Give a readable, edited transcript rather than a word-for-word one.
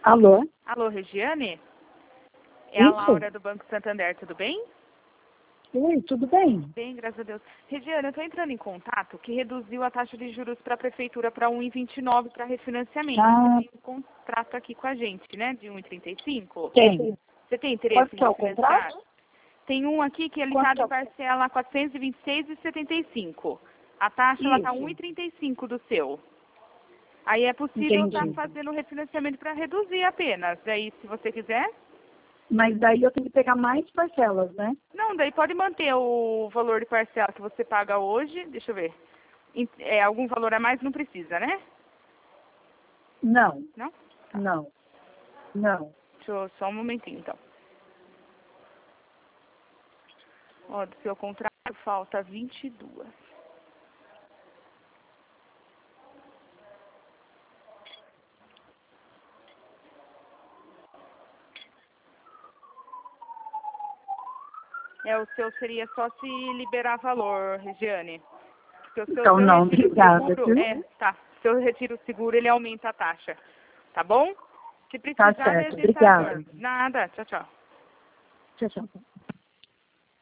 Alô? Alô, Regiane? É a Isso. Laura do Banco Santander, tudo bem? Oi, tudo bem? Bem, graças a Deus. Regiane, eu estou entrando em contato que reduziu a taxa de juros para a Prefeitura para 1,29 para refinanciamento. Ah. Você tem um contrato aqui com a gente, né, de 1,35? Tem. Você tem interesse Quanto em que é o refinanciar? contrato? Tem um aqui que ele Quanto está que é de o... parcela 426,75. A taxa ela está Isso. 1,35 do seu. Aí é possível estar Entendi. fazendo o refinanciamento para reduzir apenas. Daí, se você quiser. Mas daí eu tenho que pegar mais parcelas, né? Não, daí pode manter o valor de parcela que você paga hoje. Deixa eu ver. Algum valor a mais não precisa, né? Não, Não? Tá. não, não. Só um momentinho, então. Ó, do seu contrato falta 22. O seu seria só se liberar valor, Regiane. Porque o Então se eu não, retiro o obrigada, seguro, viu? tá. Se eu retiro o seguro, ele aumenta a taxa. Tá bom? Se Tá precisar, certo, a gente tá obrigada. junto. Nada. Tchau, tchau. Tchau, tchau.